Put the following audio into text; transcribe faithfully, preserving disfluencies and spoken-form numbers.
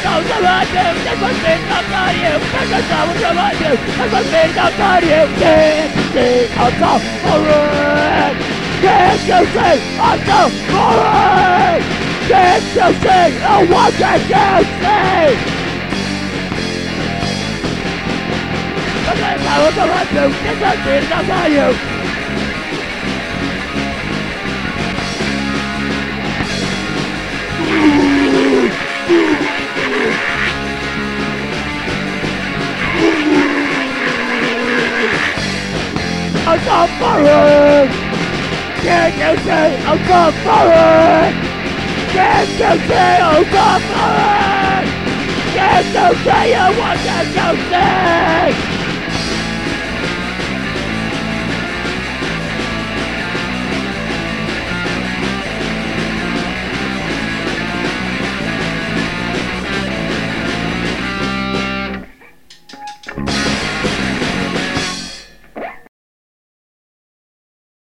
knows about you. This must be not on you. This must know about you. This must be not on you. Can't see I'm so boring. Can't you see I'm so boring? Can't you see? Oh, what can you see? This must know about you. This must be not on you. I'm so boring! Can't you see I'm so boring? Can't you see I'm so boring? Can't you see what can you see?